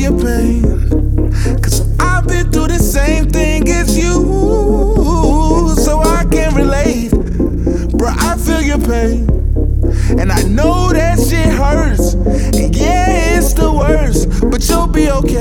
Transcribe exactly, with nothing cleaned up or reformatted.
your pain, cause I've been through the same thing as you, so I can relate. Bruh, I feel your pain, and I know that shit hurts, and yeah, it's the worst, but you'll be okay.